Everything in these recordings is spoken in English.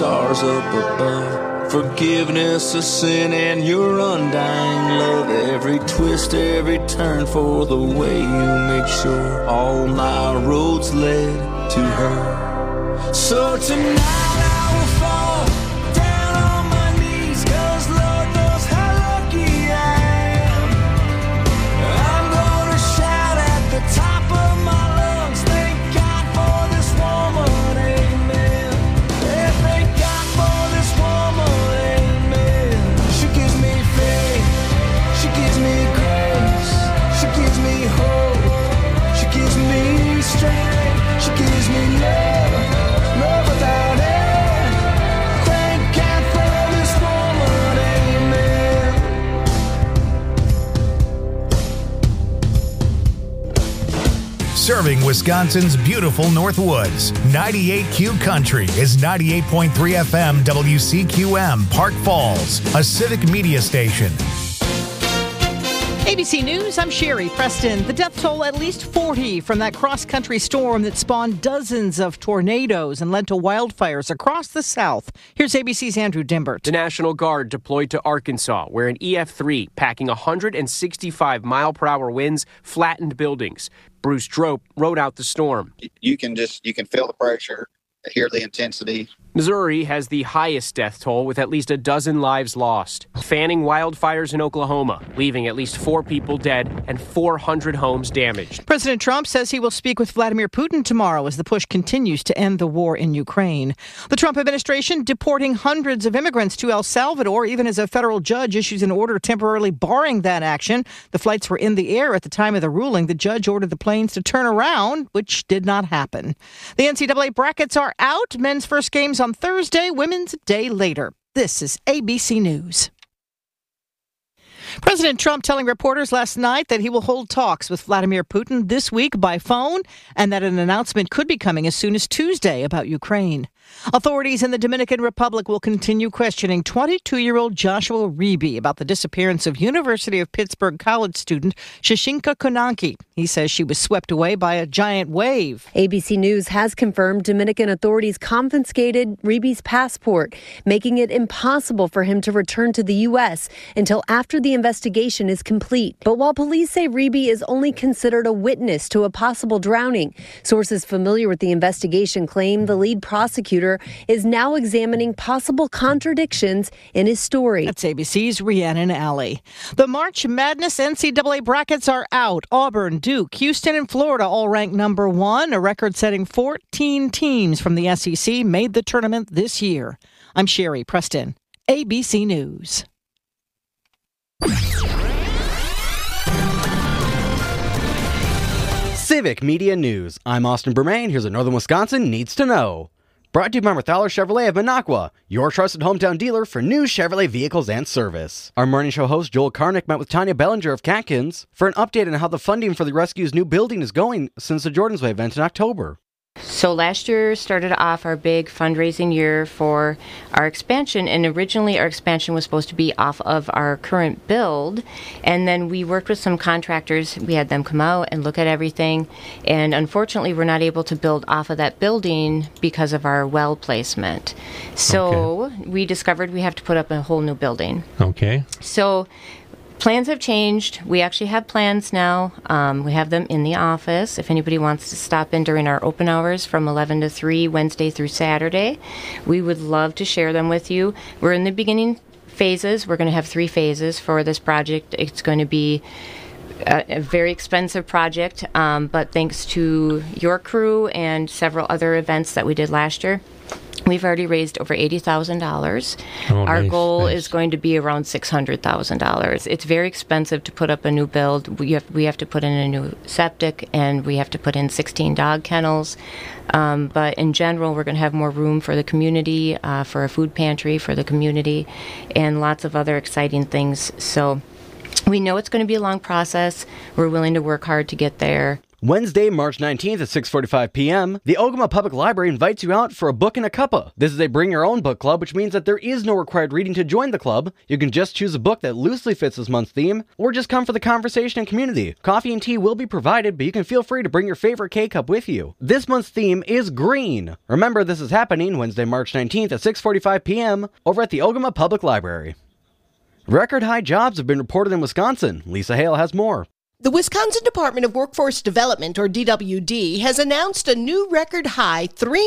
stars up above. Forgiveness of sin and your undying love. Every twist, every turn for the way you make sure all my roads led to her. So tonight I will fall down on my knees, 'cause Lord knows how lucky I am. I'm gonna shout at the top of my lungs, thank God for this woman, amen. Yeah, thank God for this woman, amen. She gives me faith, she gives me grace, she gives me hope, she gives me strength, she gives me love, love without end. Thank God for this woman, amen. Serving Wisconsin's beautiful Northwoods, 98Q Country is 98.3 FM WCQM Park Falls, a civic media station. ABC News, I'm Sherry Preston. The death toll at least 40 from that cross-country storm that spawned dozens of tornadoes and led to wildfires across the South. Here's ABC's Andrew Dimbert. The National Guard deployed to Arkansas, where an EF3 packing 165-mile-per-hour winds flattened buildings. Bruce Drope rode out the storm. You can feel the pressure, hear the intensity. Missouri has the highest death toll with at least a dozen lives lost. Fanning wildfires in Oklahoma, leaving at least 4 people dead and 400 homes damaged. President Trump says he will speak with Vladimir Putin tomorrow as the push continues to end the war in Ukraine. The Trump administration deporting hundreds of immigrants to El Salvador, even as a federal judge issues an order temporarily barring that action. The flights were in the air at the time of the ruling. The judge ordered the planes to turn around, which did not happen. The NCAA brackets are out. Men's first games on Thursday, women's a day later. This is ABC News. President Trump telling reporters last night that he will hold talks with Vladimir Putin this week by phone and that an announcement could be coming as soon as Tuesday about Ukraine. Authorities in the Dominican Republic will continue questioning 22-year-old Joshua Reeby about the disappearance of University of Pittsburgh college student Shashinka Konanki. He says she was swept away by a giant wave. ABC News has confirmed Dominican authorities confiscated Reeby's passport, making it impossible for him to return to the U.S. until after the investigation is complete. But while police say Reeby is only considered a witness to a possible drowning, sources familiar with the investigation claim the lead prosecutor is now examining possible contradictions in his story. That's ABC's Rhiannon Alley. The March Madness NCAA brackets are out. Auburn, Duke, Houston, and Florida all ranked number 1. A record-setting 14 teams from the SEC made the tournament this year. I'm Sherry Preston, ABC News. Civic Media News. I'm Austin Bermain. Here's what Northern Wisconsin needs to know. Brought to you by Marthaler Chevrolet of Minocqua, your trusted hometown dealer for new Chevrolet vehicles and service. Our morning show host Joel Karnick met with Tanya Bellinger of Catkins for an update on how the funding for the rescue's new building is going since the Jordan's Way event in October. So last year started off our big fundraising year for our expansion, and originally our expansion was supposed to be off of our current build, and then we worked with some contractors. We had them come out and look at everything, and unfortunately we're not able to build off of that building because of our well placement. So we discovered we have to put up a whole new building. Okay. So plans have changed. We actually have plans now. We have them in the office. If anybody wants to stop in during our open hours from 11 to 3, Wednesday through Saturday, we would love to share them with you. We're in the beginning phases. We're going to have 3 phases for this project. It's going to be a very expensive project, but thanks to your crew and several other events that we did last year, we've already raised over $80,000. Our goal is going to be around $600,000. It's very expensive to put up a new build. We have to put in a new septic, and we have to put in 16 dog kennels. But in general, we're going to have more room for the community, for a food pantry for the community, and lots of other exciting things. So we know it's going to be a long process. We're willing to work hard to get there. Wednesday, March 19th at 6:45 p.m., the Ogama Public Library invites you out for a book and a cuppa. This is a bring-your-own book club, which means that there is no required reading to join the club. You can just choose a book that loosely fits this month's theme, or just come for the conversation and community. Coffee and tea will be provided, but you can feel free to bring your favorite K-Cup with you. This month's theme is green. Remember, this is happening Wednesday, March 19th at 6:45 p.m. over at the Ogama Public Library. Record high jobs have been reported in Wisconsin. Lisa Hale has more. The Wisconsin Department of Workforce Development, or DWD, has announced a new record high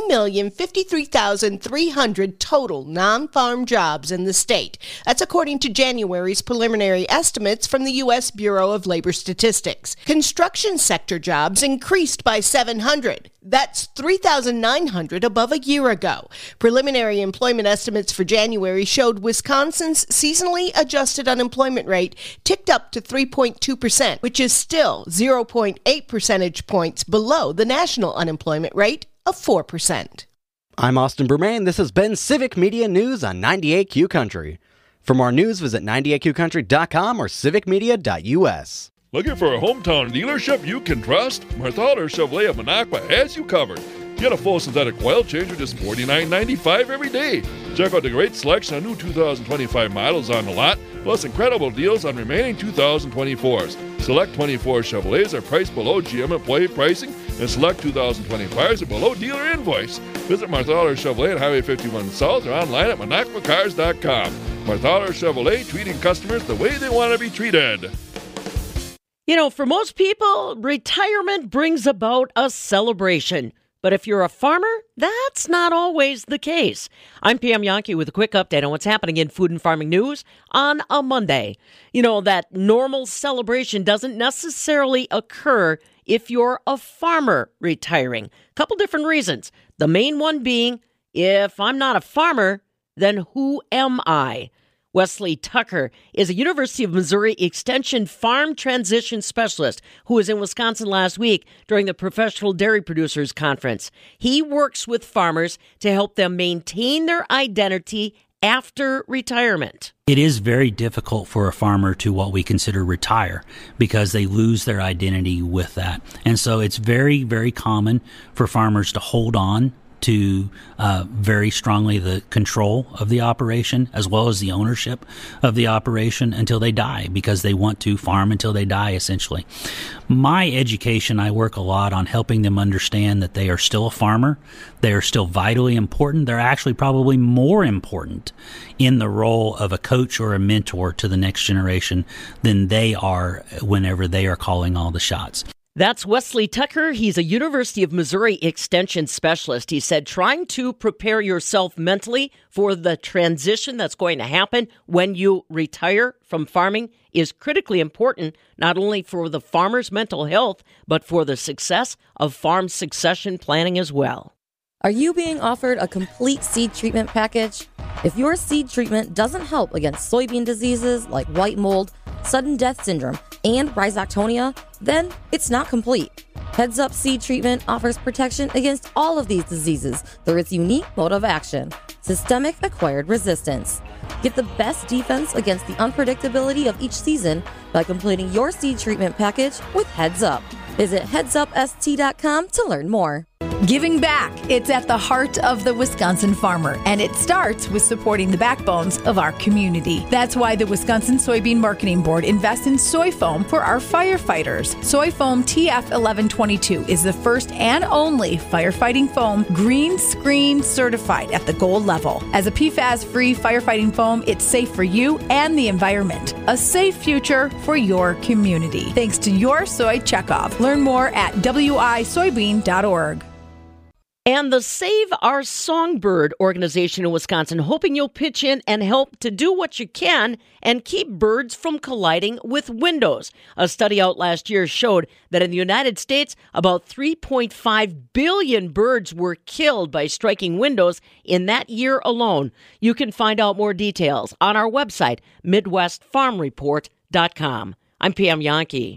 3,053,300 total non-farm jobs in the state. That's according to January's preliminary estimates from the U.S. Bureau of Labor Statistics. Construction sector jobs increased by 700. That's 3,900 above a year ago. Preliminary employment estimates for January showed Wisconsin's seasonally adjusted unemployment rate ticked up to 3.2%, which is still 0.8 percentage points below the national unemployment rate of 4%. I'm Austin Bermain. This has been Civic Media News on 98Q Country. For more news, visit 98QCountry.com or civicmedia.us. Looking for a hometown dealership you can trust? Marthaler Chevrolet of Minocqua has you covered. Get a full synthetic oil change for just $49.95 every day. Check out the great selection of new 2025 models on the lot, plus incredible deals on remaining 2024s. Select 24 Chevrolets are priced below GM employee pricing, and select 2025s are below dealer invoice. Visit Marthaler Chevrolet at Highway 51 South or online at MinocquaCars.com. Marthaler Chevrolet, treating customers the way they want to be treated. You know, for most people, retirement brings about a celebration. But if you're a farmer, that's not always the case. I'm Pam Yankee with a quick update on what's happening in food and farming news on a Monday. You know, that normal celebration doesn't necessarily occur if you're a farmer retiring. Couple different reasons. The main one being, if I'm not a farmer, then who am I? Wesley Tucker is a University of Missouri Extension Farm Transition Specialist who was in Wisconsin last week during the Professional Dairy Producers Conference. He works with farmers to help them maintain their identity after retirement. It is very difficult for a farmer to what we consider retire because they lose their identity with that. And so it's very, very common for farmers to hold on to very strongly the control of the operation as well as the ownership of the operation until they die, because they want to farm until they die, essentially. My education, I work a lot on helping them understand that they are still a farmer. They are still vitally important. They're actually probably more important in the role of a coach or a mentor to the next generation than they are whenever they are calling all the shots. That's Wesley Tucker. He's a University of Missouri Extension Specialist. He said trying to prepare yourself mentally for the transition that's going to happen when you retire from farming is critically important, not only for the farmer's mental health, but for the success of farm succession planning as well. Are you being offered a complete seed treatment package? If your seed treatment doesn't help against soybean diseases like white mold, sudden death syndrome, and rhizoctonia, then it's not complete. Heads Up Seed Treatment offers protection against all of these diseases through its unique mode of action, systemic acquired resistance. Get the best defense against the unpredictability of each season by completing your seed treatment package with Heads Up. Visit headsupst.com to learn more. Giving back. It's at the heart of the Wisconsin farmer, and it starts with supporting the backbones of our community. That's why the Wisconsin Soybean Marketing Board invests in soy foam for our firefighters. Soy foam TF1122 is the first and only firefighting foam green screen certified at the gold level. As a PFAS-free firefighting foam, it's safe for you and the environment. A safe future for your community. Thanks to your soy checkoff. Learn more at wisoybean.org. And the Save Our Songbird organization in Wisconsin hoping you'll pitch in and help to do what you can and keep birds from colliding with windows. A study out last year showed that in the United States, about 3.5 billion birds were killed by striking windows in that year alone. You can find out more details on our website, MidwestFarmReport.com. I'm Pam Yankee.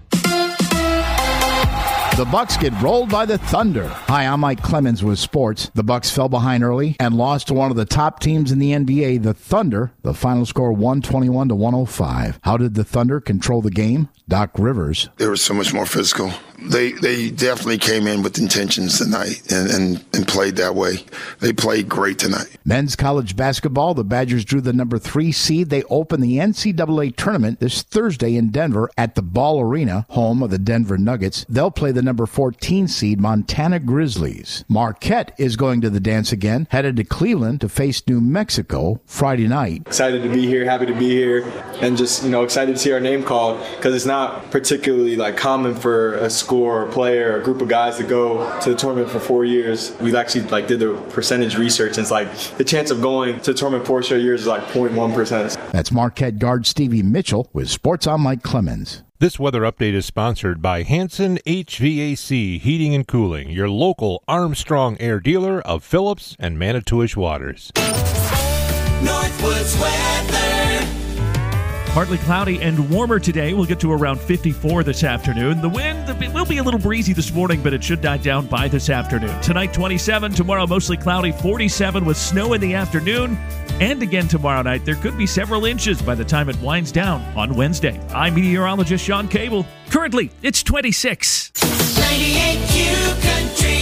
The Bucks get rolled by the Thunder. Hi, I'm Mike Clemens with sports. The Bucks fell behind early and lost to one of the top teams in the NBA, the Thunder. The final score 121-105. How did the Thunder control the game? Doc Rivers. They were so much more physical. They definitely came in with intentions tonight and played that way. They played great tonight. Men's college basketball, the Badgers drew the number 3 seed. They open the NCAA tournament this Thursday in Denver at the Ball Arena, home of the Denver Nuggets. They'll play the number 14 seed Montana Grizzlies. Marquette is going to the dance again, headed to Cleveland to face New Mexico Friday night. Excited to be here, happy to be here, and just, excited to see our name called, because it's not particularly common for a school or a player or a group of guys to go to the tournament for 4 years. We've actually did the percentage research, and it's the chance of going to the tournament 4 straight years is 0.1%. That's Marquette guard Stevie Mitchell with Sports. I'm Mike Clemens. This weather update is sponsored by Hanson HVAC Heating and Cooling, your local Armstrong Air dealer of Phillips and Manitowish Waters. Northwoods weather. Partly cloudy and warmer today. We'll get to around 54 this afternoon. The wind will be a little breezy this morning, but it should die down by this afternoon. Tonight, 27. Tomorrow, mostly cloudy, 47 with snow in the afternoon. And again tomorrow night, there could be several inches by the time it winds down on Wednesday. I'm meteorologist Sean Cable. Currently, it's 26. 98 Q Country.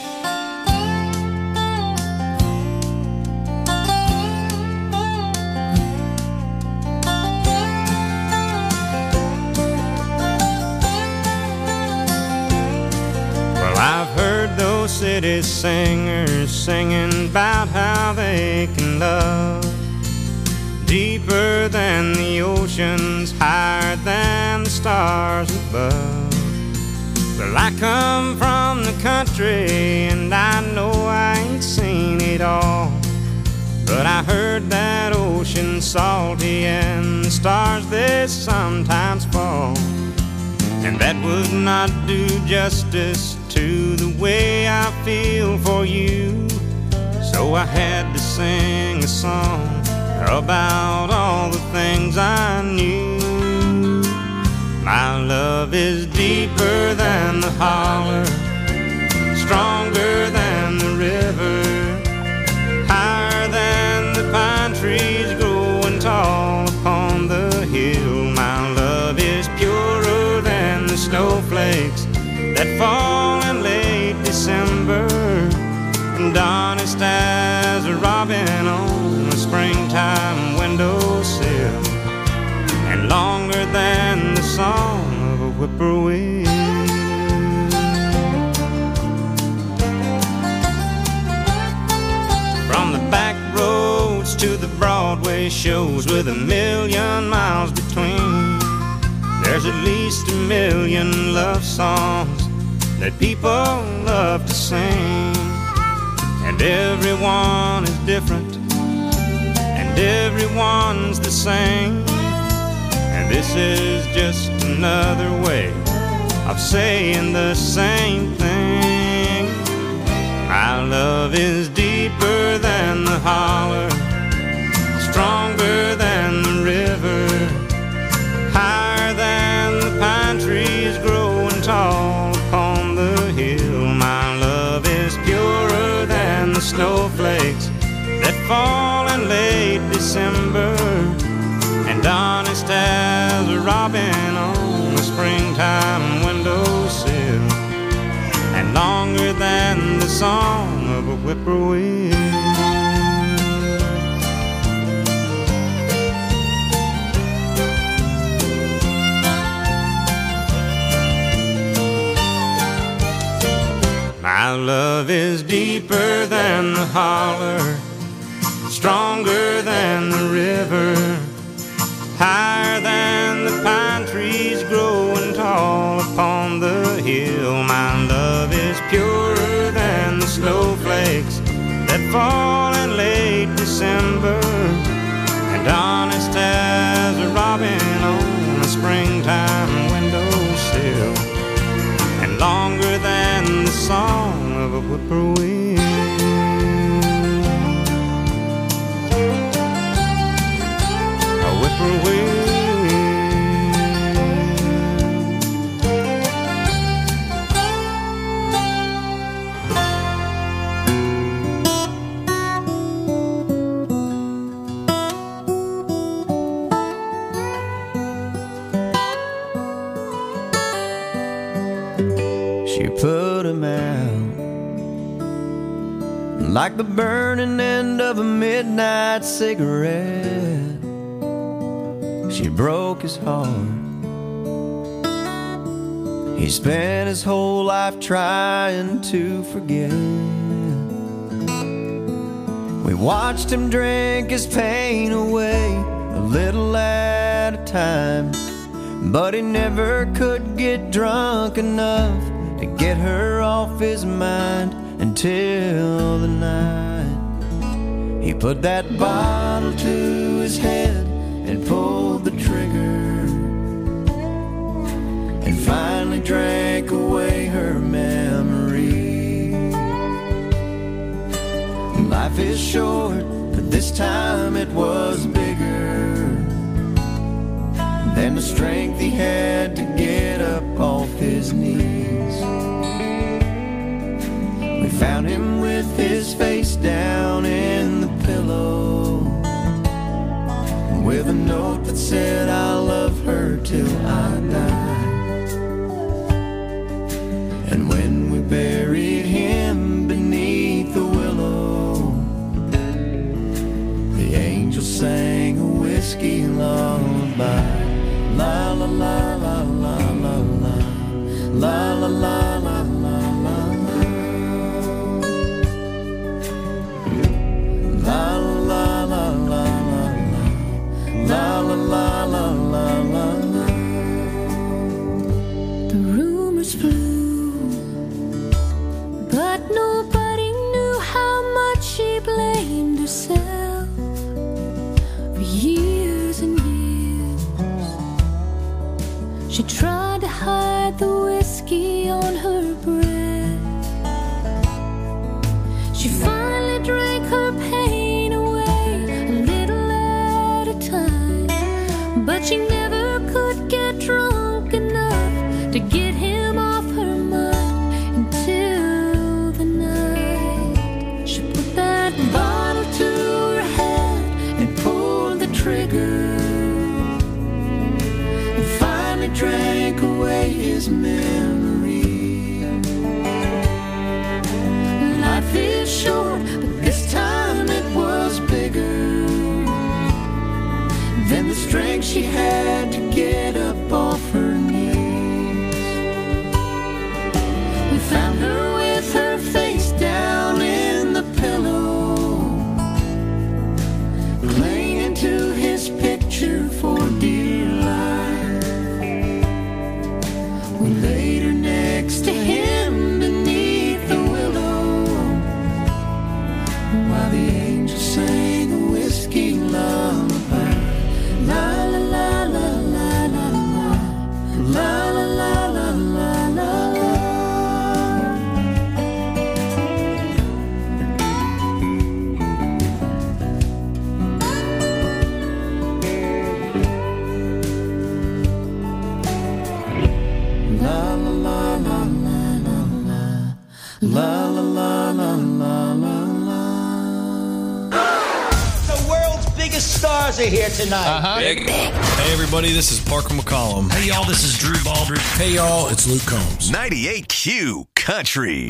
I've heard those city singers singing about how they can love deeper than the oceans, higher than the stars above. Well, I come from the country and I know I ain't seen it all, but I heard that ocean's salty and the stars they sometimes fall. And that would not do justice to the way I feel for you. So I had to sing a song about all the things I knew. My love is deeper than the holler, stronger than the river, higher than the pine trees growing tall upon the hill. My love is purer than the snowflakes that fall in late December, and honest as a robin on a springtime windowsill, and longer than the song of a whippoorwill. From the back roads to the Broadway shows with 1,000,000 miles between, there's at least 1,000,000 love songs that people love to sing. And everyone is different, and everyone's the same. And this is just another way of saying the same thing. My love is deeper than the holler, stronger than the river, higher than the pine trees growing tall upon the hill. My love is purer than the snowflakes that fall in late December, and honest as a robin on a springtime windowsill, and longer than the song of a whippoorwill. My love is deeper than the holler, stronger than the river, higher than the pine trees growing tall upon the hill. My love is purer than the snowflakes that fall in late December, and honest as a robin on a springtime windowsill, and longer than the song of a whippoorwill. A whippoorwill. put him out. Like the burning end of a midnight cigarette, she broke his heart. He spent his whole life trying to forget. We watched him drink his pain away, a little at a time, but he never could get drunk enough to get her off his mind until the night he put that bottle to his head and pulled the trigger, and finally drank away her memory. Life is short, but this time it was bigger than the strength he had to get up off his knees. We found him with his face down in the pillow, with a note that said, "I'll love her till I die." And when we buried him beneath the willow, the angel sang a whiskey lullaby. La la la la la la la, la la la la la la, la la la la la la la la la. The rumors flew, but nobody knew how much she blamed herself for years and years. She tried to hide the whiskey on her breath. She finally drank her pain away, a little at a time, but she never could get drunk enough to get him off her mind until the night she put that bottle to her head and pulled the trigger, and finally drank away his memory. Life is short, but this time it was bigger than the strength she had to get up off her knees. We found her with her face down in the pillow, clinging to his picture for dear life. We laid her next to him beneath the willow, while the angel sang a whiskey lullaby. La la la la la la la, la la la la la la. La la la la la la la, la la la la la la la. The world's biggest stars are here tonight. Big. Hey, everybody, this is Parker McCollum. Hey, y'all, this is Drew Baldridge. Hey, y'all, it's Luke Combs. 98Q Country.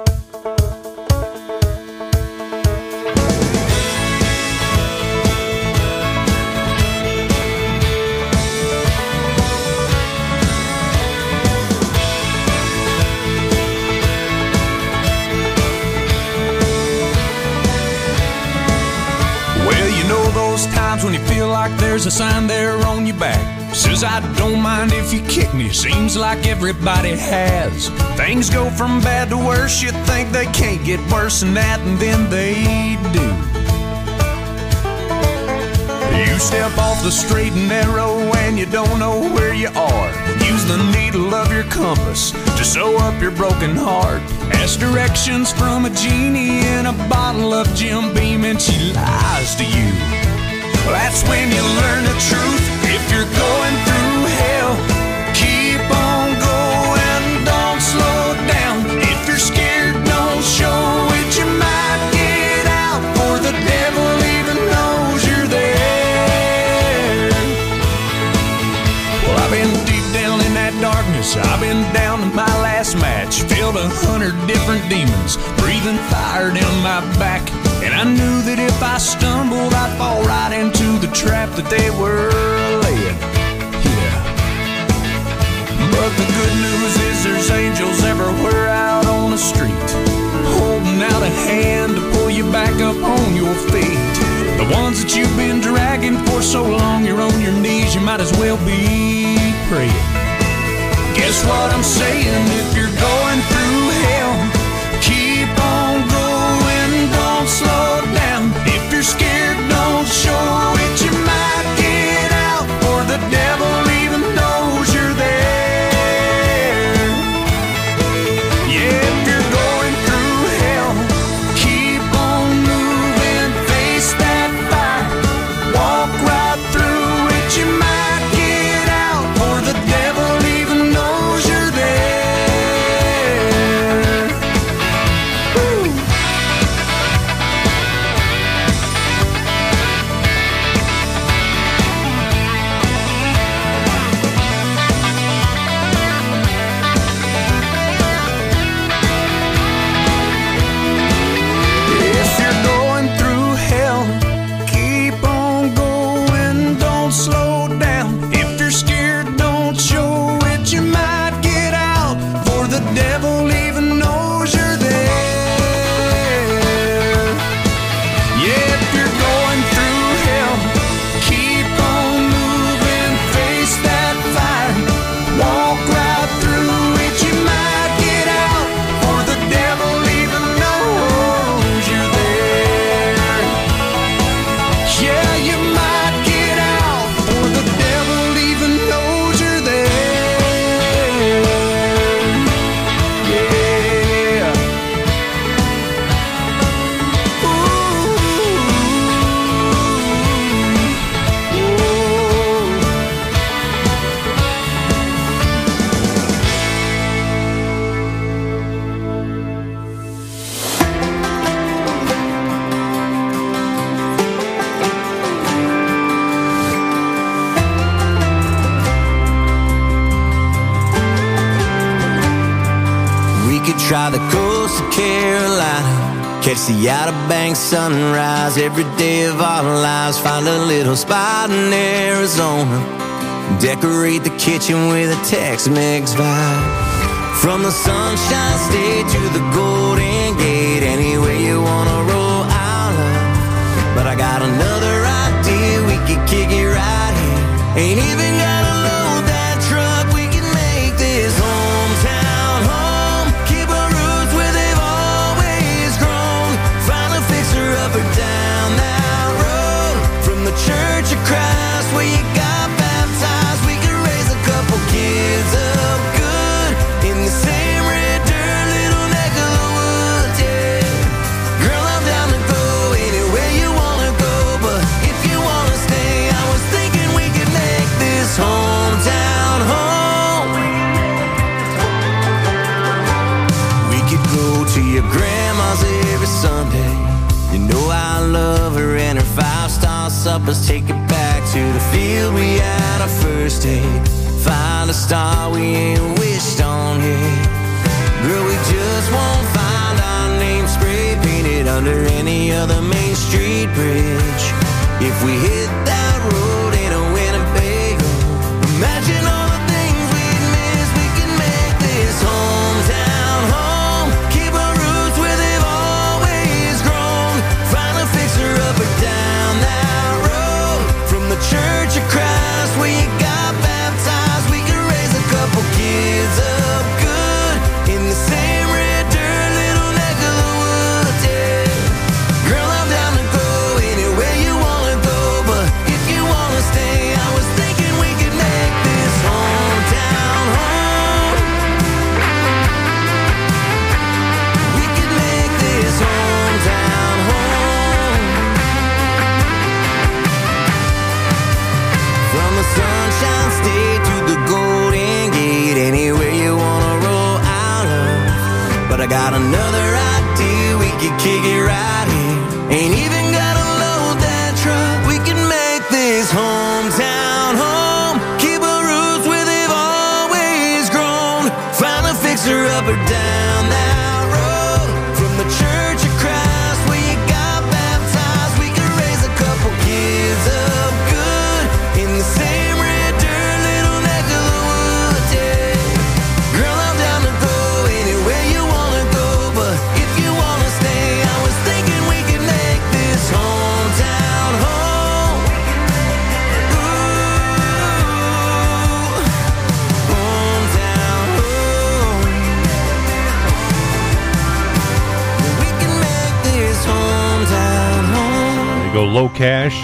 Well, you know those times when you feel like there's a sign there on your back. Says, I don't mind if you kick me. Seems like everybody has. Things go from bad to worse. You think they can't get worse than that, and then they do. You step off the straight and narrow and you don't know where you are. Use the needle of your compass to sew up your broken heart. Ask directions from a genie in a bottle of Jim Beam and she lies to you. That's when you learn the truth. If you're going through hell, keep on going, don't slow down. If you're scared, don't show it. You might get out, for the devil even knows you're there. Well, I've been deep down in that darkness. I've been down to my last match. killed 100 different demons, breathing fire down my back. And I knew that if I stumbled, I'd fall right into the trap that they were laying. Yeah. But the good news is there's angels everywhere out on the street, holding out a hand to pull you back up on your feet. The ones that you've been dragging for so long, you're on your knees, you might as well be praying. Guess what I'm saying? If you're going through hell, keep on going, don't slow down. If you're scared, don't show it, you might get out, or the devil even knows you're there. Yeah, if you're going through hell, keep on moving, face that fire, walk right through it, you might get out, or the devil even knows you're there. Woo. If you're going through hell, keep on going, don't slow down. If you're scared, don't show it, you might get out, for the devil even knows you're there. Yeah, if you're going through hell, keep on moving, face that fire, walk right through it, you might get out, for the devil even knows you're there. Yeah, you might get out, for the devil even knows you're there. Yeah. We could try the coast of Carolina, catch the Outer Banks sunrise every day of our lives, find a little spot in Arizona, decorate the kitchen with a Tex-Mex vibe. From the Sunshine State to the Golden Gate, anywhere you wanna roll, I'll love. But I got another idea, we could kick it right here. Ain't even gotta load that truck, we can make this hometown home. Keep our roots where they've always grown. Find a fixer-upper down that road. From the Church of Christ where you got baptized, we could raise a couple kids up good in the same red dirt little neck of the woods, yeah. Girl, I'm down to go anywhere you wanna go, but if you wanna stay, I was thinking we could make this hometown home. We could go to your grandma's every Sunday. You know I love her and her 5-star suppers. Take it back to the field we had our first date. Find a star we ain't wished on yet. Girl, we just won't find our name spray painted under any other Main Street bridge. If we hit that road in a Winnebago, imagine all the things we'd miss. We can make this hometown home. Keep our roots where they've always grown. Find a fixer-upper down that road. From the Church of Christ where you got baptized, we could raise a couple kids up good in the same red dirt little neck of the woods, yeah. Girl, I'm down to go anywhere you wanna go, but if you wanna stay, I was thinking we could make this hometown home. We could make this hometown home. From the Sunshine State to the Golden Gate, anywhere you wanna roll, I'll love. But I got another idea, we could kick it right here. Ain't even gotta load that truck, we can make this hometown home. Keep our roots where they've always grown. Find a fixer-upper down go Low Cash.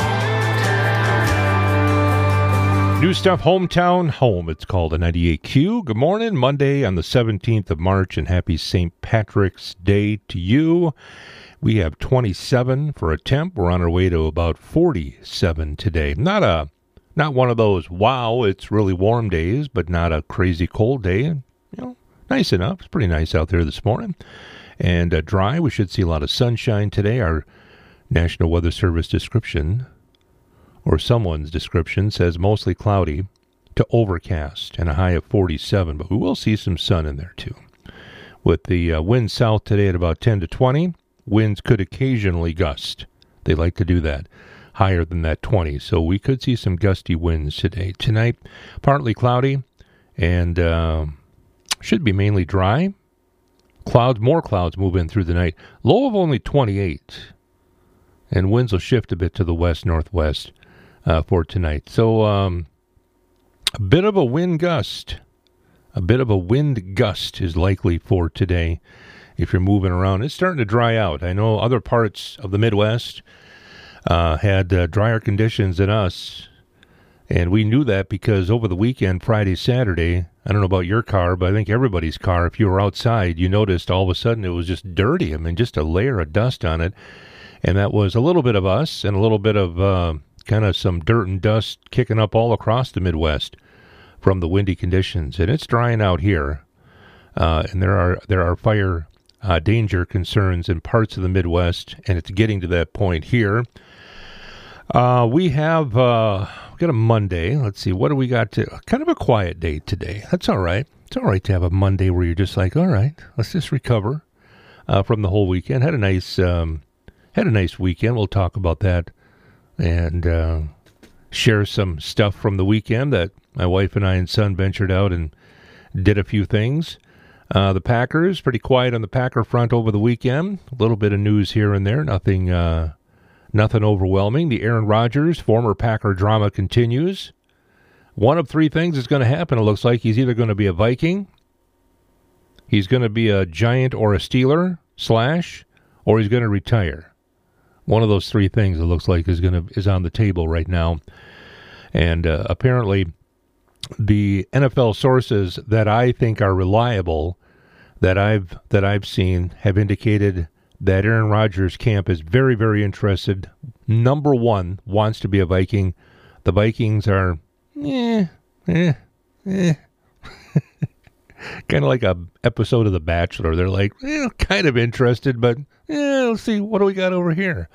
New stuff, Hometown Home, it's called a 98Q. Good morning, Monday on the 17th of March, and happy St. Patrick's Day to you. We have 27 for a temp. We're on our way to about 47 today. Not one of those, wow, it's really warm days, but not a crazy cold day. You know, nice enough. It's pretty nice out there this morning. And dry. We should see a lot of sunshine today. Our National Weather Service description, or someone's description, says mostly cloudy to overcast and a high of 47, but we will see some sun in there too. With the wind south today at about 10 to 20, winds could occasionally gust. They like to do that, higher than that 20, so we could see some gusty winds today. Tonight, partly cloudy and should be mainly dry. More clouds move in through the night. Low of only 28, and winds will shift a bit to the west-northwest. For tonight. So a bit of a wind gust. A bit of a wind gust is likely for today if you're moving around. It's starting to dry out. I know other parts of the Midwest had drier conditions than us, and we knew that because over the weekend, Friday, Saturday, I don't know about your car, but I think everybody's car, if you were outside, you noticed all of a sudden it was just dirty. I mean, just a layer of dust on it, and that was a little bit of us and a little bit of kind of some dirt and dust kicking up all across the Midwest from the windy conditions, and it's drying out here. And there are fire danger concerns in parts of the Midwest, and it's getting to that point here. We got a Monday. Let's see, what do we got? Kind of a quiet day today. That's all right. It's all right to have a Monday where you're just like, all right, let's just recover from the whole weekend. Had a nice weekend. We'll talk about that and share some stuff from the weekend that my wife and I and son ventured out and did a few things. The Packers, pretty quiet on the Packer front over the weekend. A little bit of news here and there, nothing overwhelming. The Aaron Rodgers, former Packer drama continues. One of three things is going to happen, it looks like. He's either going to be a Viking, he's going to be a Giant or a Steeler, or he's going to retire. One of those three things, it looks like, is on the table right now. And apparently the NFL sources that I think are reliable, that I've seen, have indicated that Aaron Rodgers' camp is very, very interested. Number one, wants to be a Viking. The Vikings are, kind of like a episode of The Bachelor. They're like, kind of interested, but let's see, what do we got over here?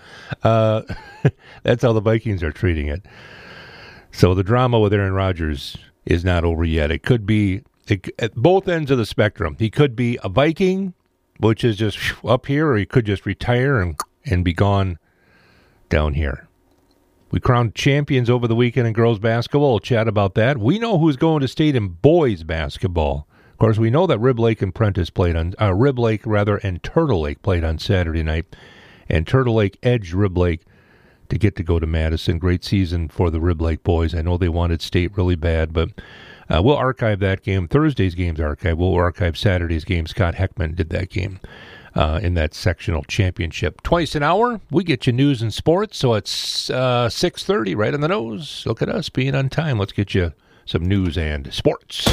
That's how the Vikings are treating it. So the drama with Aaron Rodgers is not over yet. It could be at both ends of the spectrum. He could be a Viking, which is just up here, or he could just retire and be gone down here. We crowned champions over the weekend in girls basketball. We'll chat about that. We know who's going to state in boys basketball. Of course, we know that Rib Lake and Prentice played on and Turtle Lake played on Saturday night, and Turtle Lake edged Rib Lake to go to Madison. Great season for the Rib Lake boys. I know they wanted state really bad, but we'll archive that game. Thursday's game's archived. We'll archive Saturday's game. Scott Heckman did that game in that sectional championship. Twice an hour, we get you news and sports. So it's 6:30, right on the nose. Look at us being on time. Let's get you some news and sports.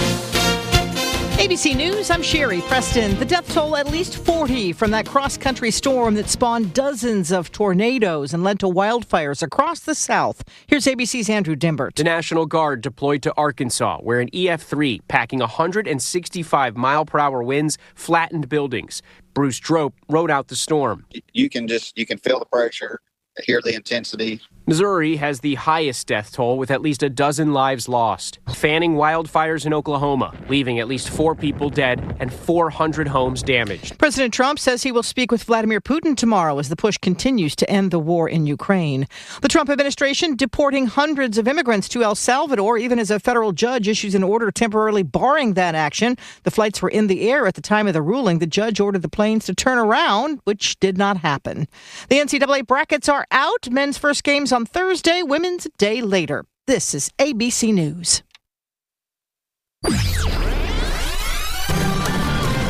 ABC News, I'm Sherry Preston. The death toll, at least 40 from that cross-country storm that spawned dozens of tornadoes and led to wildfires across the South. Here's ABC's Andrew Dimbert. The National Guard deployed to Arkansas, where an EF3 packing 165-mile-per-hour winds flattened buildings. Bruce Drope rode out the storm. You can feel the pressure, hear the intensity. Missouri has the highest death toll with at least a dozen lives lost. Fanning wildfires in Oklahoma, leaving at least 4 people dead and 400 homes damaged. President Trump says he will speak with Vladimir Putin tomorrow as the push continues to end the war in Ukraine. The Trump administration deporting hundreds of immigrants to El Salvador, even as a federal judge issues an order temporarily barring that action. The flights were in the air at the time of the ruling. The judge ordered the planes to turn around, which did not happen. The NCAA brackets are out. Men's first games on Thursday, women's a day later. This is ABC News.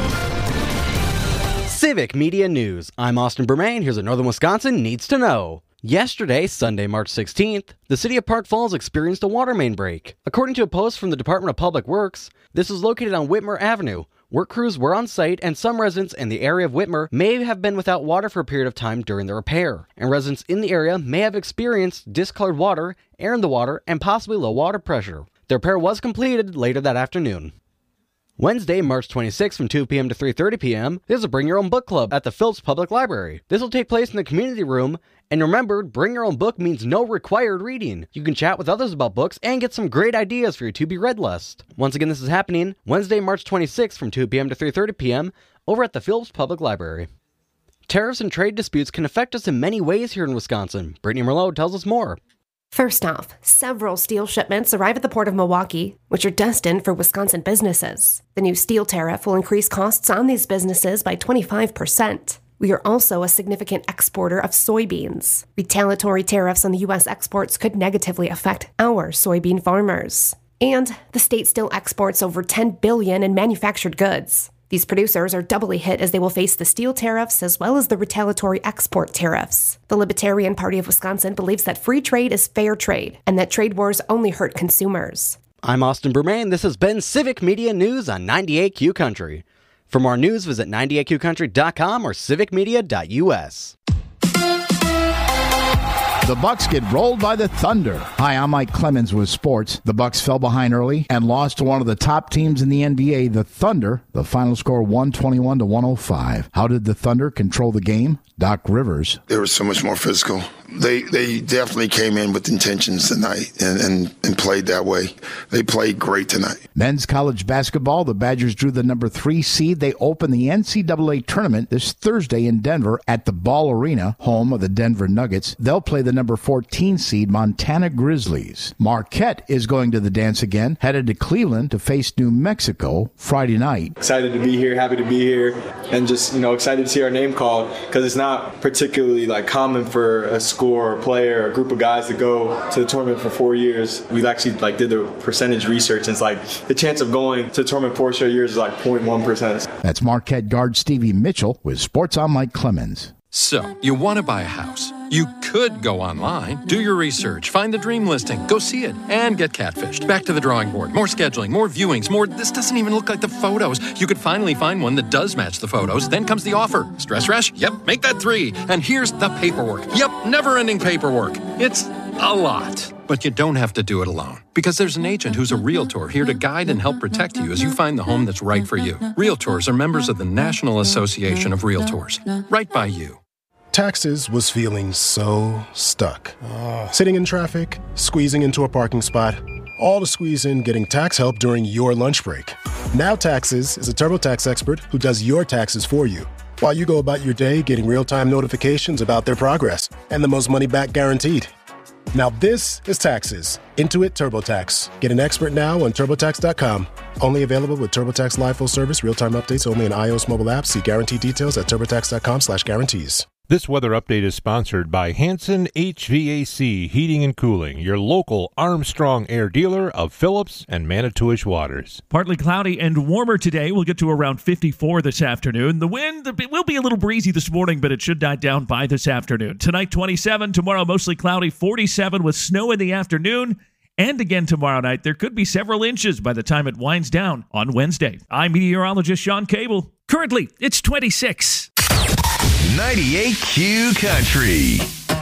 Civic Media News. I'm Austin Bermain. Here's what Northern Wisconsin needs to know. Yesterday, Sunday, March 16th, the city of Park Falls experienced a water main break. According to a post from the Department of Public Works, this was located on Whitmer Avenue. Work crews were on site, and some residents in the area of Whitmer may have been without water for a period of time during the repair. And residents in the area may have experienced discolored water, air in the water, and possibly low water pressure. The repair was completed later that afternoon. Wednesday, March 26th from 2 p.m. to 3:30 p.m., there's a Bring Your Own Book Club at the Phillips Public Library. This will take place in the community room, and remember, bring your own book means no required reading. You can chat with others about books and get some great ideas for your to-be-read list. Once again, this is happening Wednesday, March 26th from 2 p.m. to 3:30 p.m. over at the Phillips Public Library. Tariffs and trade disputes can affect us in many ways here in Wisconsin. Brittany Merlot tells us more. First off, several steel shipments arrive at the Port of Milwaukee, which are destined for Wisconsin businesses. The new steel tariff will increase costs on these businesses by 25%. We are also a significant exporter of soybeans. Retaliatory tariffs on the U.S. exports could negatively affect our soybean farmers. And the state still exports over $10 billion in manufactured goods. These producers are doubly hit as they will face the steel tariffs as well as the retaliatory export tariffs. The Libertarian Party of Wisconsin believes that free trade is fair trade and that trade wars only hurt consumers. I'm Austin Bermain. This has been Civic Media News on 98Q Country. For more news, visit 98QCountry.com or civicmedia.us. The Bucks get rolled by the Thunder. Hi, I'm Mike Clemens with sports. The Bucks fell behind early and lost to one of the top teams in the NBA, the Thunder. The final score 121-105. How did the Thunder control the game? Doc Rivers. They were so much more physical. They definitely came in with intentions tonight and played that way. They played great tonight. Men's college basketball, the Badgers drew the number 3 seed. They open the NCAA tournament this Thursday in Denver at the Ball Arena, home of the Denver Nuggets. They'll play the number 14 seed Montana Grizzlies. Marquette is going to the dance again, headed to Cleveland to face New Mexico Friday night. Excited to be here, happy to be here, and just, excited to see our name called because it's not particularly common for a school or player or a group of guys to go to the tournament for 4 years. We've actually did the percentage research, and it's the chance of going to the tournament 4 straight years is 0.1%. That's Marquette guard Stevie Mitchell with Sports on Mike Clemens. So, you want to buy a house. You could go online, do your research, find the dream listing, go see it, and get catfished. Back to the drawing board. More scheduling, more viewings, more this doesn't even look like the photos. You could finally find one that does match the photos. Then comes the offer. Stress rash? Yep, make that 3. And here's the paperwork. Yep, never-ending paperwork. It's a lot. But you don't have to do it alone. Because there's an agent who's a realtor here to guide and help protect you as you find the home that's right for you. Realtors are members of the National Association of Realtors. Right by you. Taxes was feeling so stuck. Sitting in traffic, squeezing into a parking spot, all to squeeze in getting tax help during your lunch break. Now Taxes is a TurboTax expert who does your taxes for you, while you go about your day getting real-time notifications about their progress and the most money back guaranteed. Now this is Taxes. Intuit TurboTax. Get an expert now on TurboTax.com. Only available with TurboTax Live Full Service. Real-time updates only in iOS mobile apps. See guarantee details at TurboTax.com/guarantees. This weather update is sponsored by Hanson HVAC Heating and Cooling, your local Armstrong Air dealer of Phillips and Manitowish Waters. Partly cloudy and warmer today. We'll get to around 54 this afternoon. The wind will be a little breezy this morning, but it should die down by this afternoon. Tonight, 27. Tomorrow, mostly cloudy, 47 with snow in the afternoon. And again tomorrow night, there could be several inches by the time it winds down on Wednesday. I'm meteorologist Sean Cable. Currently, it's 26. 98Q Country.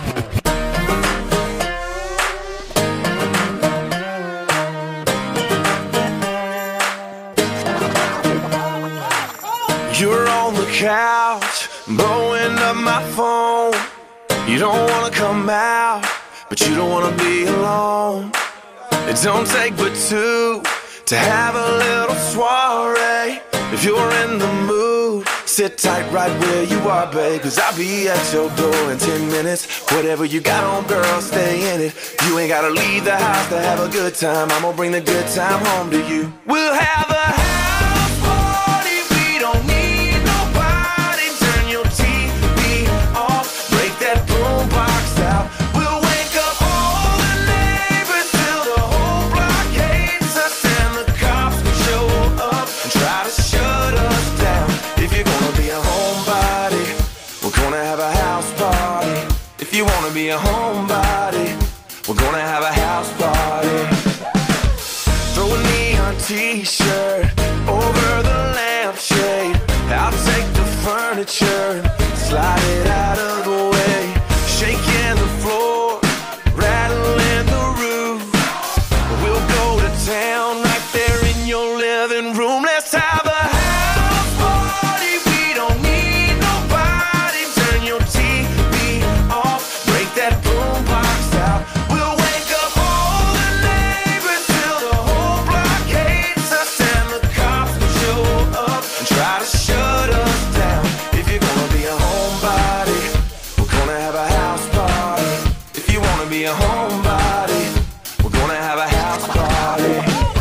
You're on the couch, blowing up my phone. You don't wanna come out, but you don't wanna be alone. It don't take but two to have a little soiree. If you're in the mood, sit tight right where you are, babe, 'cause I'll be at your door in 10 minutes. Whatever you got on, girl, stay in it. You ain't gotta leave the house to have a good time. I'm gonna bring the good time home to you. We'll have a house party. We don't need nobody. Turn your TV off. Break that boombox out. We'll wake up all the neighbors till the whole block hates us, and the cops will show up and try to shut us down. If you're gonna be a homebody, we're gonna have a house party. If you wanna be be a homebody, we're gonna have a house party. Throw a neon t-shirt over the lampshade. I'll take the furniture, slide it out of the way. Shaking the floor, rattling the roof. We'll go to town right there in your living room. Let's have a house party. We don't need nobody. Turn your TV off, break that boombox out. We'll wake up all the neighbors till the whole block hates us, and the cops will show up and try to shut us down. If you're gonna be a homebody, we're gonna have a house party. If you wanna be a homebody, we're gonna have a house party.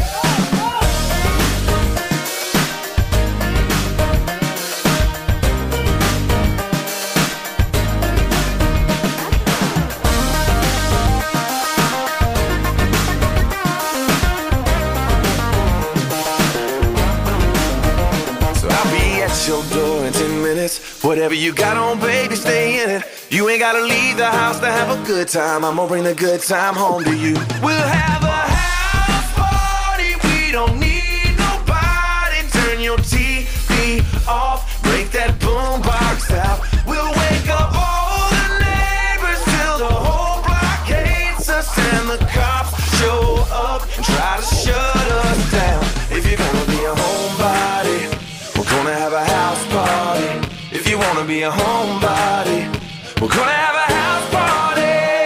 So I'll be at your door in 10 minutes. Whatever you got on, baby, stay in it. You ain't gotta leave the house to have a good time. I'm gonna bring the good time home to you. We'll have a house party. We don't need nobody. Turn your TV off, break that boombox out. We'll wake up all the neighbors till the whole block hates us, and the cops show up and try to shut us down. If you're gonna be a homebody, we're gonna have a house party. If you wanna be a homebody, we're gonna have a house party.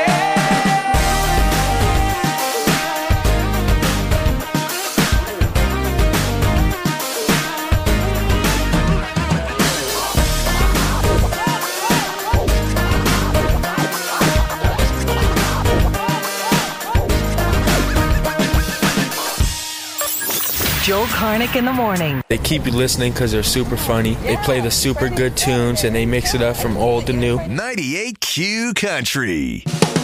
Joel Karnick in the morning. They keep you listening because they're super funny. They play the super good tunes and they mix it up from old to new. 98Q Country.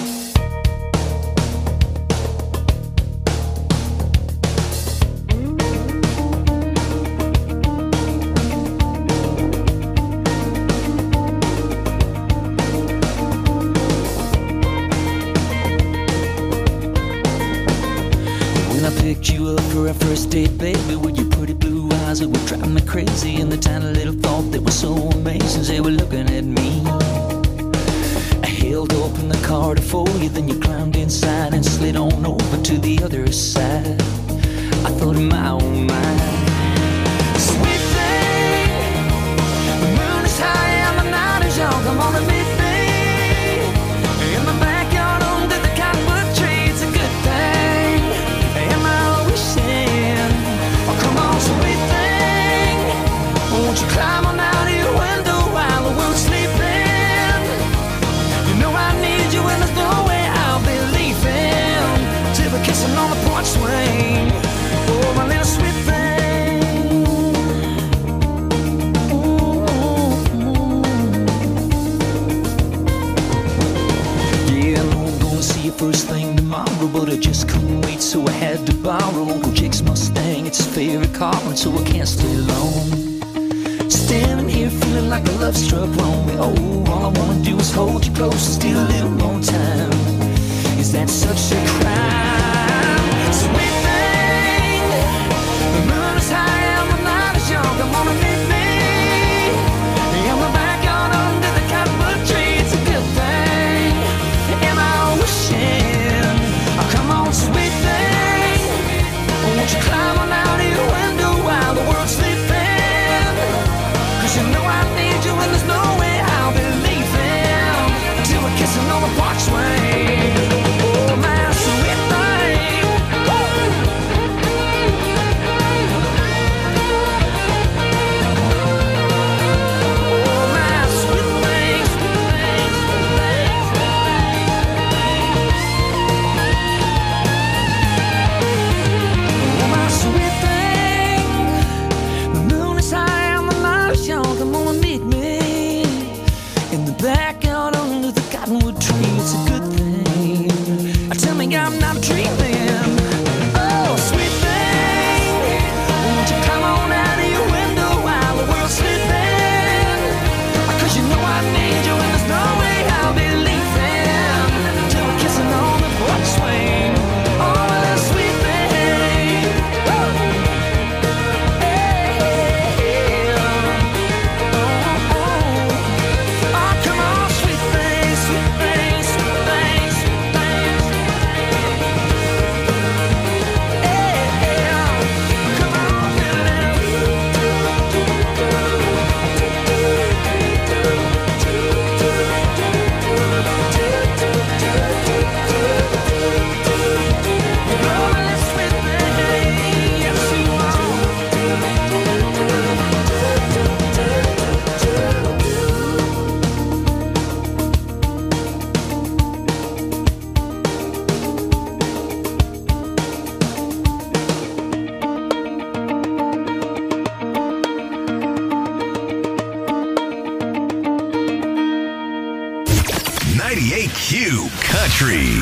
Picked you up for our first date, baby, with your pretty blue eyes that were driving me crazy, and the tiny little thought that was so amazing, they were looking at me. I held open the car to for you, then you climbed inside and slid on over to the other side. I thought in my own mind, sweet thing, the moon is high and the night is young, come on and meet me in the backyard under the cottonwood tree. It's a good thing. Oh, come on, sweet thing, won't you climb on out of your window while the world's sleeping? You know I need you and there's no way I'll be leaving till we're kissing on the porch swing. Oh, my little sweet thing. Yeah, I know I'm gonna see you first thing tomorrow, but I just couldn't wait, so I had to borrow Uncle Jake's Mustang. It's his favorite car, and so I can't stay long. Standing here feeling like a love struck wrong. Oh, all I wanna do is hold you close and steal a little more time. Is that such a crime? Sweet thing, the moon is high and the night is young. Come on and meet me in the backyard under the cottonwood tree. It's a good thing. Am I wishing? Oh, come on, sweet thing, won't you climb on out of your window while the world's sleeping? 'Cause you know I need you and there's no way I'll be leaving until we're kissing on the porch swing. Oh, my sweet thing. Woo! 98Q Country.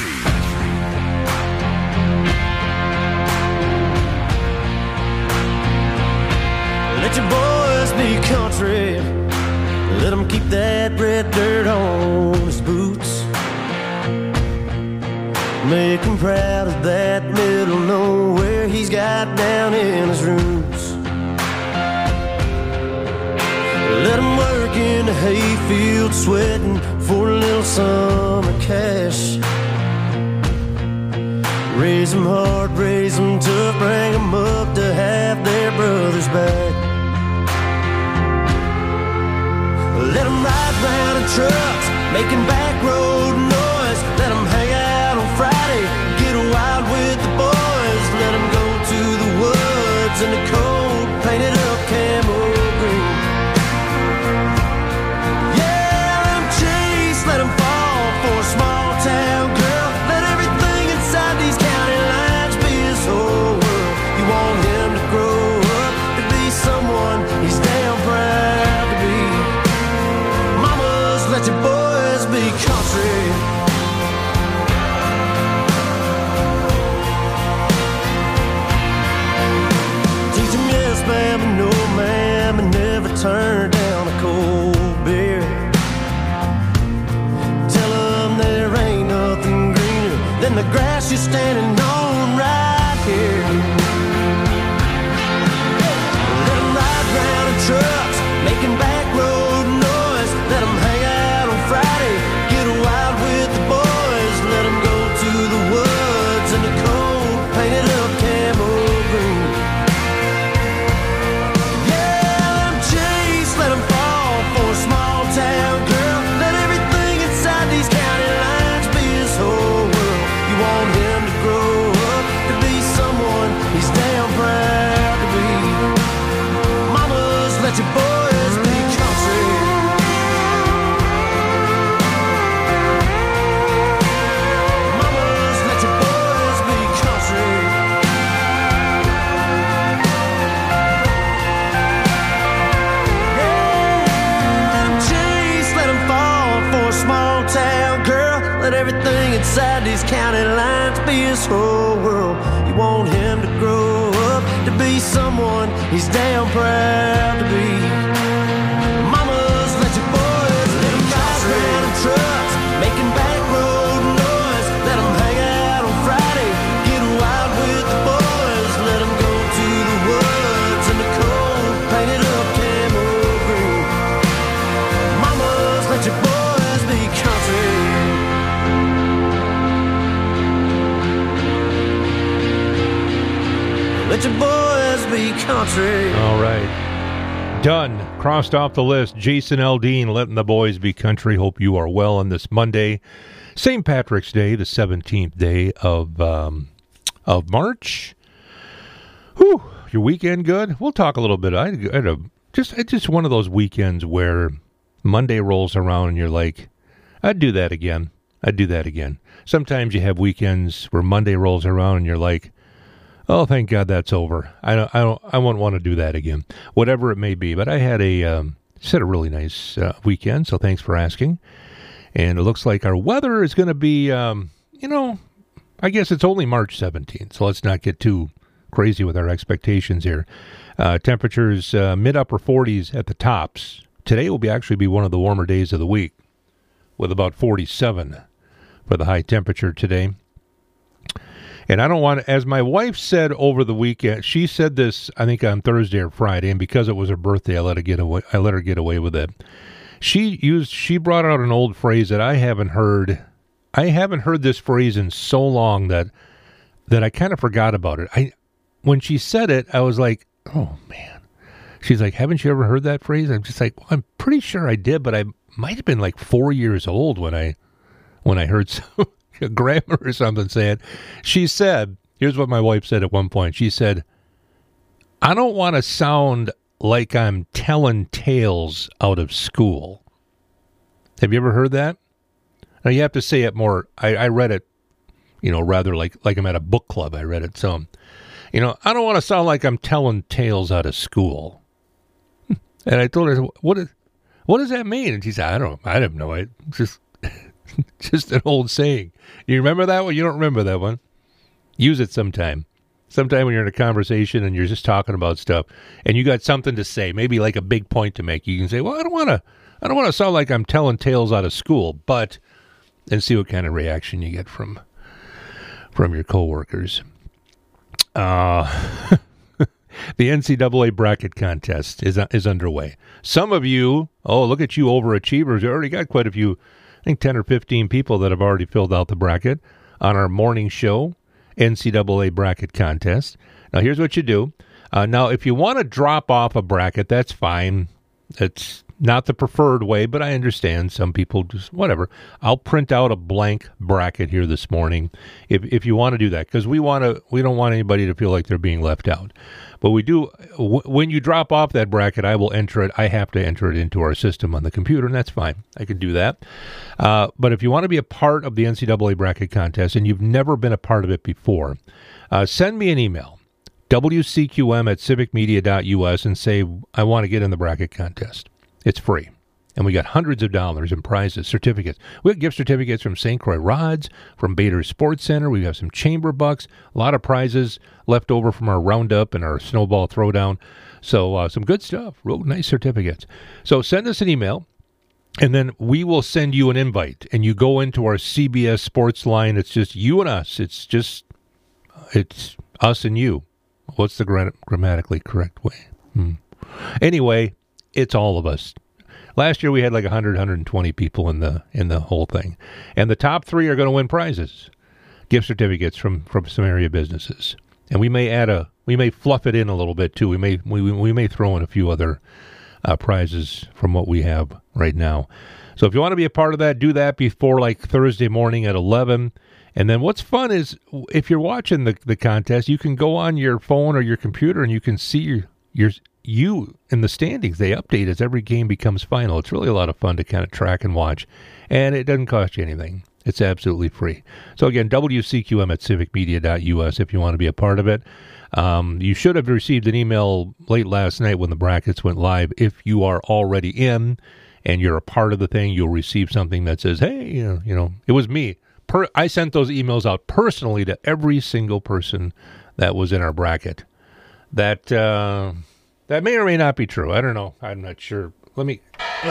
Let your boys be country. Let them keep that red dirt on his boots. Make him proud of that middle nowhere he's got down in his roots. Let him work in the hayfield sweating for a little summer cash. Raise them hard, raise them tough, bring them up to have their brothers back. Let them ride round in trucks, making back road noise. Let them hang out on Friday, get wild with the boys. Let them go to the woods in the cold, painted up camo green. Yeah, let them chase, let them fall for a small town girl. Let everything inside these county lines be his whole world. You want him to grow up to be someone he's damn proud to be. Let your boys be country. Teach them yes, ma'am, and no, ma'am, and never turn down a cold beer. Tell them there ain't nothing greener than the grass you're standing on right here. Let them ride round in trucks, making back road noise. Let them hang Friday, get wild with the boys. Let them go to the woods in the cold, painted up camo green. Yeah, let them chase, let them fall for a small town girl. Let everything inside these county lines be his whole world. You want him to grow up to be someone he's damn proud to be. Mamas, let your boys be country. Small town girl, let everything inside these county lines be his whole world. You want him to grow up to be someone he's damn proud to be. Mamas, let your boys let them ride around in trucks, making back road noise. Let them hang out on Friday, get wild with the boys. Let them go to the woods in the cold, painted up camo green. Mamas, let your boys country. Let your boys be country. All right. Done. Crossed off the list. Jason Aldean, letting the boys be country. Hope you are well on this Monday. St. Patrick's Day, the 17th day of March. Whew. Your weekend good? We'll talk a little bit. I had just one of those weekends where Monday rolls around and you're like, I'd do that again. Sometimes you have weekends where Monday rolls around and you're like, oh, thank God that's over. I won't want to do that again. Whatever it may be. But I had a really nice weekend, so thanks for asking. And it looks like our weather is going to be, I guess it's only March 17th, so let's not get too crazy with our expectations here. Temperatures mid-upper 40s at the tops. Today will actually be one of the warmer days of the week, with about 47 for the high temperature today. And I don't want to, as my wife said over the weekend, she said this, I think on Thursday or Friday, and because it was her birthday, I let her get away with it. She brought out an old phrase that I haven't heard this phrase in so long that I kind of forgot about it. When she said it, I was like, oh man. She's like, haven't you ever heard that phrase? I'm just like, well, I'm pretty sure I did, but I might have been like 4 years old when I heard some grandma or something say it. She said, here's what my wife said at one point. She said, I don't want to sound like I'm telling tales out of school. Have you ever heard that? Now you have to say it more. I read it, rather like I'm at a book club. I read it. So, I don't want to sound like I'm telling tales out of school. And I told her, what does that mean? And she said, I have no idea. Just Just an old saying. You remember that one? You don't remember that one? Use it sometime. Sometime when you're in a conversation and you're just talking about stuff and you got something to say, maybe like a big point to make. You can say, well, I don't want to sound like I'm telling tales out of school, but, and see what kind of reaction you get from your coworkers. The NCAA bracket contest is underway. Some of you, look at you overachievers, you already got quite a few, I think 10 or 15 people that have already filled out the bracket on our morning show, NCAA bracket contest. Now, here's what you do. Now, if you want to drop off a bracket, that's fine. It's not the preferred way, but I understand some people just, whatever. I'll print out a blank bracket here this morning if you want to do that, because we don't want anybody to feel like they're being left out. But we do, when you drop off that bracket, I will enter it. I have to enter it into our system on the computer, and that's fine. I can do that. But if you want to be a part of the NCAA bracket contest and you've never been a part of it before, send me an email, wcqm@civicmedia.us, and say, I want to get in the bracket contest. It's free. And we got hundreds of dollars in prizes, certificates. We have gift certificates from St. Croix Rods, from Bader Sports Center. We have some chamber bucks, a lot of prizes left over from our roundup and our snowball throwdown. So some good stuff, real nice certificates. So send us an email, and then we will send you an invite. And you go into our CBS Sports line. It's just you and us. It's us and you. What's the grammatically correct way? Anyway, it's all of us. Last year we had like 100, 120 people in the whole thing. And the top 3 are going to win prizes, gift certificates from some area businesses. And we may fluff it in a little bit too. We may throw in a few other prizes from what we have right now. So if you want to be a part of that, do that before like Thursday morning at 11. And then what's fun is if you're watching the contest, you can go on your phone or your computer and you can see you in the standings. They update as every game becomes final. It's really a lot of fun to kind of track and watch, and it doesn't cost you anything. It's absolutely free. So again, wcqm@civicmedia.us if you want to be a part of it. You should have received an email late last night when the brackets went live. If you are already in and you're a part of the thing, you'll receive something that says, hey, you know, it was me. I sent those emails out personally to every single person that was in our bracket. That may or may not be true. I don't know. I'm not sure. Let me.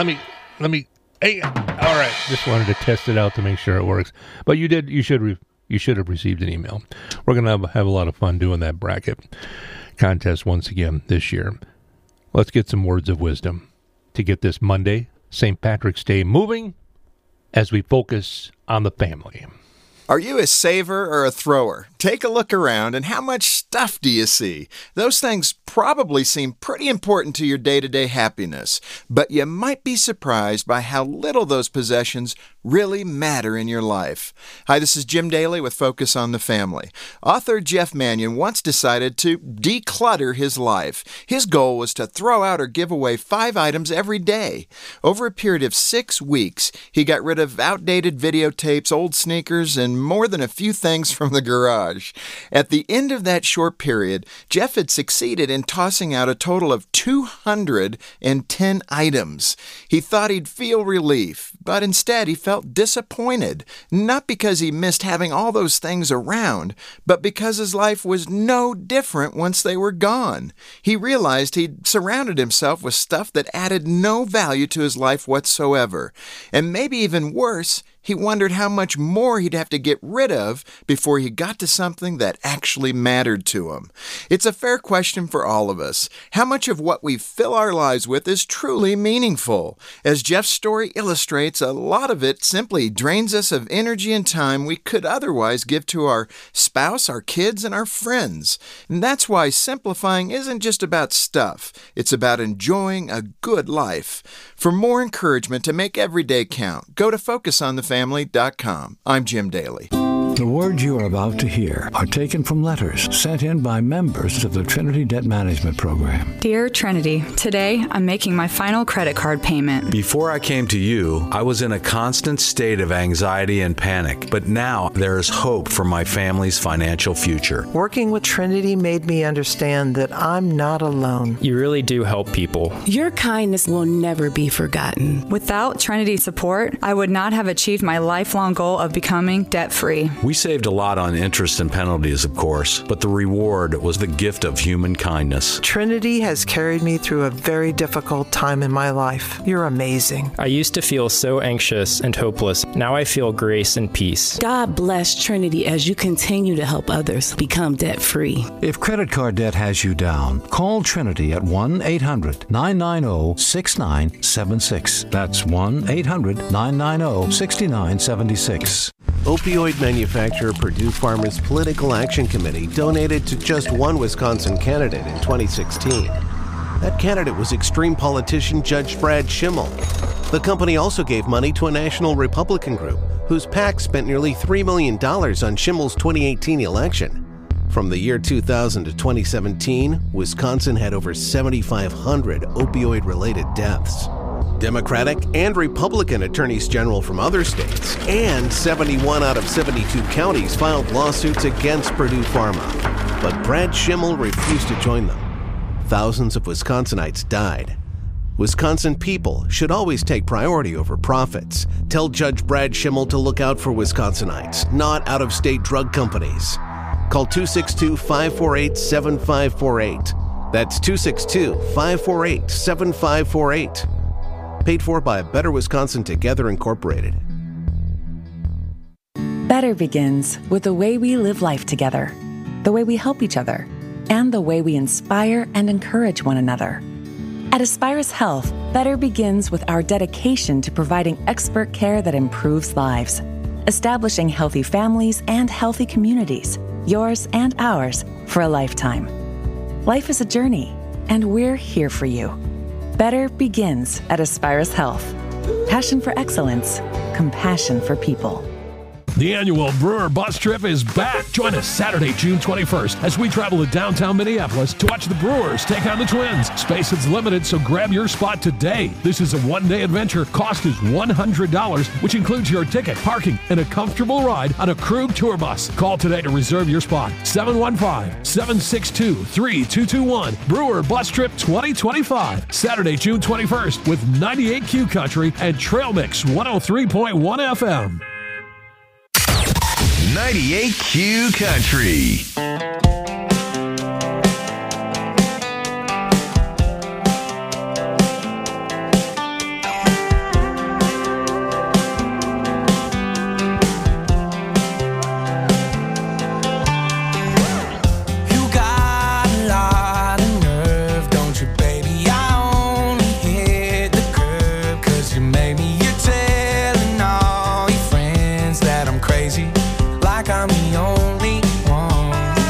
Hey, all right. Just wanted to test it out to make sure it works. But you did. You should have received an email. We're gonna have a lot of fun doing that bracket contest once again this year. Let's get some words of wisdom to get this Monday, St. Patrick's Day, moving as we focus on the family. Are you a saver or a thrower? Take a look around, and how much stuff do you see? Those things probably seem pretty important to your day-to-day happiness, but you might be surprised by how little those possessions really matter in your life. Hi, this is Jim Daly with Focus on the Family. Author Jeff Manion once decided to declutter his life. His goal was to throw out or give away 5 items every day. Over a period of 6 weeks, he got rid of outdated videotapes, old sneakers, and more than a few things from the garage. At the end of that short period, Jeff had succeeded in tossing out a total of 210 items. He thought he'd feel relief, but instead he felt disappointed, not because he missed having all those things around, but because his life was no different once they were gone. He realized he'd surrounded himself with stuff that added no value to his life whatsoever. And maybe even worse, he wondered how much more he'd have to get rid of before he got to something that actually mattered to him. It's a fair question for all of us. How much of what we fill our lives with is truly meaningful? As Jeff's story illustrates, a lot of it simply drains us of energy and time we could otherwise give to our spouse, our kids, and our friends. And that's why simplifying isn't just about stuff. It's about enjoying a good life. For more encouragement to make every day count, go to FocusOnTheFamily.com. I'm Jim Daly. The words you are about to hear are taken from letters sent in by members of the Trinity Debt Management Program. Dear Trinity, today I'm making my final credit card payment. Before I came to you, I was in a constant state of anxiety and panic, but now there is hope for my family's financial future. Working with Trinity made me understand that I'm not alone. You really do help people. Your kindness will never be forgotten. Without Trinity's support, I would not have achieved my lifelong goal of becoming debt-free. We saved a lot on interest and penalties, of course, but the reward was the gift of human kindness. Trinity has carried me through a very difficult time in my life. You're amazing. I used to feel so anxious and hopeless. Now I feel grace and peace. God bless Trinity as you continue to help others become debt-free. If credit card debt has you down, call Trinity at 1-800-990-6976. That's 1-800-990-6976. Opioid manufacturer Purdue Pharma's Political Action Committee donated to just one Wisconsin candidate in 2016. That candidate was extreme politician Judge Brad Schimmel. The company also gave money to a national Republican group whose PAC spent nearly $3 million on Schimmel's 2018 election. From the year 2000 to 2017, Wisconsin had over 7,500 opioid-related deaths. Democratic and Republican attorneys general from other states and 71 out of 72 counties filed lawsuits against Purdue Pharma. But Brad Schimmel refused to join them. Thousands of Wisconsinites died. Wisconsin people should always take priority over profits. Tell Judge Brad Schimmel to look out for Wisconsinites, not out-of-state drug companies. Call 262-548-7548. That's 262-548-7548. Paid for by Better Wisconsin Together Incorporated. Better begins with the way we live life together, the way we help each other, and the way we inspire and encourage one another. At Aspirus Health, Better begins with our dedication to providing expert care that improves lives, establishing healthy families and healthy communities, yours and ours, for a lifetime. Life is a journey, and we're here for you. Better begins at Aspirus Health. Passion for excellence, compassion for people. The annual Brewer Bus Trip is back. Join us Saturday, June 21st, as we travel to downtown Minneapolis to watch the Brewers take on the Twins. Space is limited, so grab your spot today. This is a one-day adventure. Cost is $100, which includes your ticket, parking, and a comfortable ride on a Krug tour bus. Call today to reserve your spot. 715-762-3221. Brewer Bus Trip 2025. Saturday, June 21st, with 98Q Country and Trail Mix 103.1 FM. 98Q Country. I'm the only one.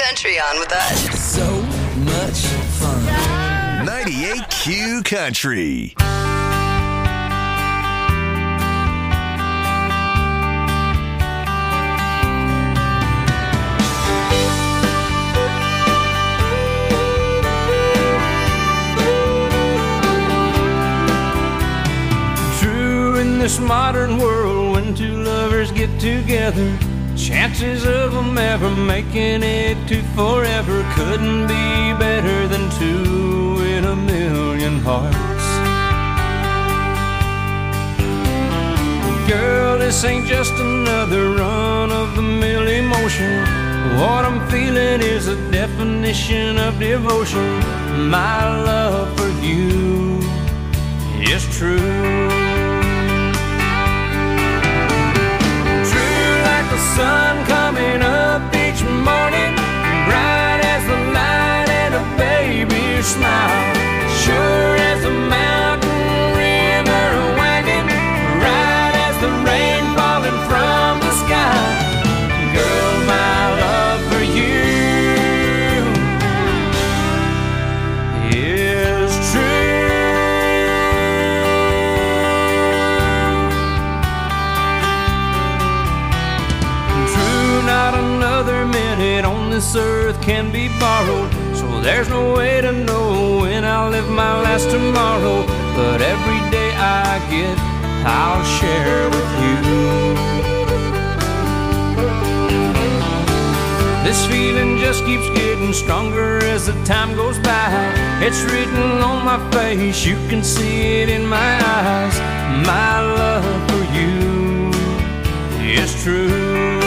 country on with us. So much fun. 98Q Country. This modern world, when two lovers get together, chances of them ever making it to forever couldn't be better than 2 in a million hearts. Girl, this ain't just another run-of-the-mill emotion. What I'm feeling is a definition of devotion. My love for you is true. The sun coming up each morning, bright as the light and a baby's smile, sure as a mountain river winding, right as the rain falling from the sky. Girl, my love for you is true. Not another minute on this earth can be borrowed, so there's no way to know when I'll live my last tomorrow. But every day I get, I'll share with you. This feeling just keeps getting stronger as the time goes by. It's written on my face, you can see it in my eyes. My love for you is true.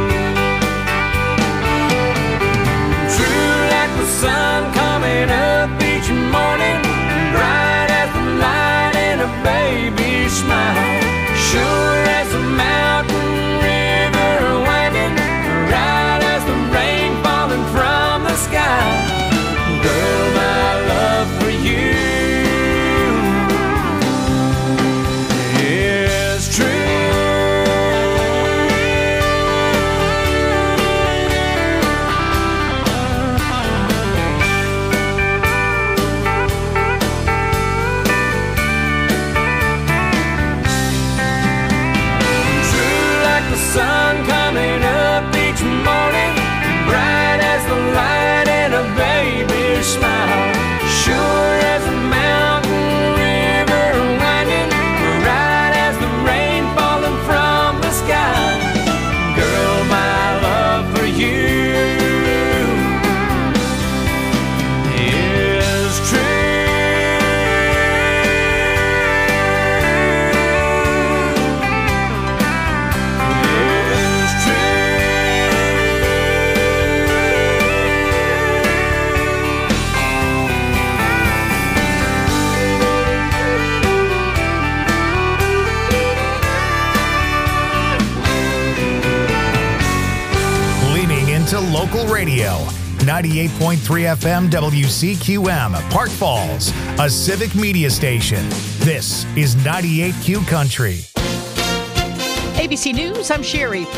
The sun coming up each morning, bright as the light and a baby's smile, sure as a mountain river winding, right as the rain falling from the sky. Girl, my love for you is true. Sun coming up each morning, bright as the light and a baby's smile, sure as a mountain river winding, right as the rain falling from the sky. Girl, my love for you is true. To local radio, 98.3 FM WCQM, Park Falls, a civic media station. This is 98Q Country. ABC News, I'm Sherry.